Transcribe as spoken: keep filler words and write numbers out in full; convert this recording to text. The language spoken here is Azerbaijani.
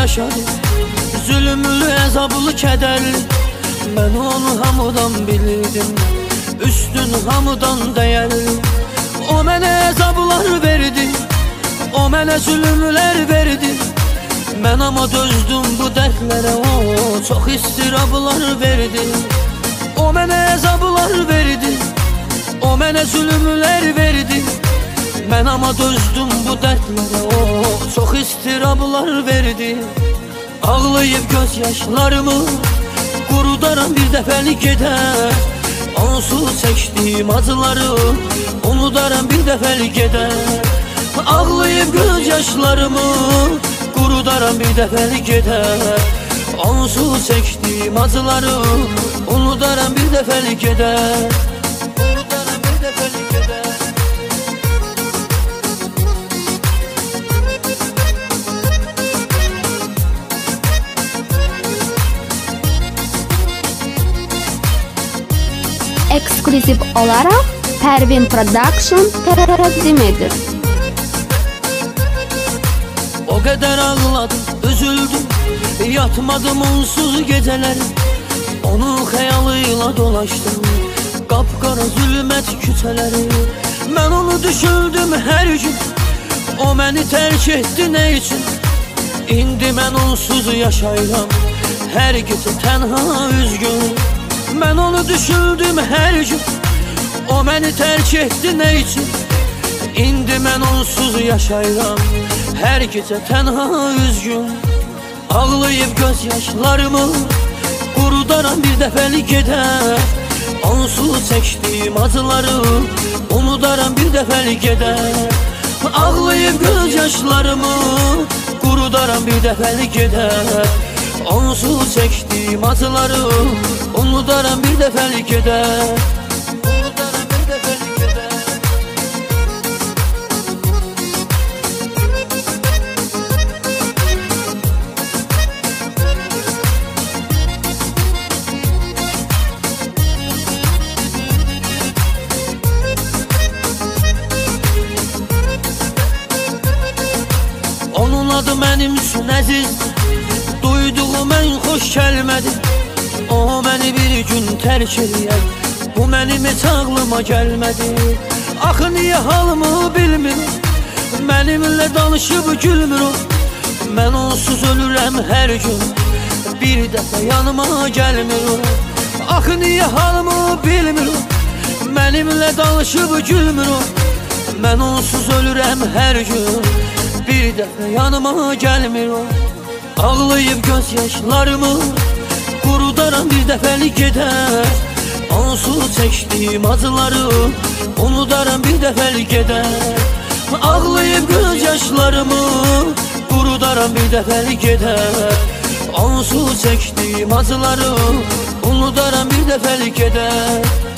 yaşadı, zülümlü, əzablı, kədərli. Mən onu hamıdan bilirdim, üstün hamıdan dəyərli. O mənə əzablar verdi, o mənə zülümlər verdi. Mən ama dözdüm bu dərdlərə, o çox istirablar verdi. O mənə əzablar verdi, o mənə zülümlər verdi. Mən ama dözdüm bu dərdlərə, o çox istirablar verdi. Ağlayıb göz yaşlarımı qurudaram, bir dəfəlik gedər. Onsuz çəkdiyim acıları unudaram, bir dəfəlik gedər. Ağlayıb göz yaşlarımı qurudaram, bir dəfəlik gedər. Onsuz çəkdiyim acıları unudaram, bir dəfəlik gedər. Unudaram, bir dəfəlik gedər. Ekskluziv olarak Pervin Production təqdim edir. O qədər ağladım, üzüldüm, yatmadım onsuz gecələri. Onun xəyalıyla dolaşdım, qapqara zülmət küçələri. Mən onu düşündüm hər gün, o məni tərk etdi nə üçün? İndi mən onsuz yaşayıram, hər gecə tənha üzgün. Mən onu düşündüm hər gün, o məni tərk etdi nə üçün? İndi mən onsuz yaşayıram, hər gecə tənha üzgün. Ağlayıb göz yaşlarımı qurudaram, bir dəfəlik gedər. Onsuz çəkdiyim acıları unudaram, bir dəfəlik gedər. Ağlayıb göz yaşlarımı qurudaram, bir dəfəlik gedər. Onsuz çəkdiyim acıları unudaram, bir dəfəlik gedər. Unudaram, bir dəfəlik gedər. Onun adı mənim üçün əzizdir, duyduğum ən xoş kəlmədir. O məni bir gün tərk eləyər, bu mənim heç ağlıma gəlmədi. Axı niyə halımı bilmir, mənimlə danışıb gülmür o. Mən onsuz ölürəm hər gün, bir dəfə yanıma gəlmir o. Axı niyə halımı bilmir o, mənimlə danışıb gülmür o. Mən onsuz ölürəm hər gün, bir dəfə yanıma gəlmir o. Ağlayıb göz yaşlarımı qurudaram, bir dəfəlik gedər. Onsuz çəkdiyim acıları unudaram, bir dəfəlik gedər. Ağlayıb göz yaşlarımı qurudaram, bir dəfəlik gedər. Onsuz çəkdiyim acıları unudaram, bir dəfəlik gedər.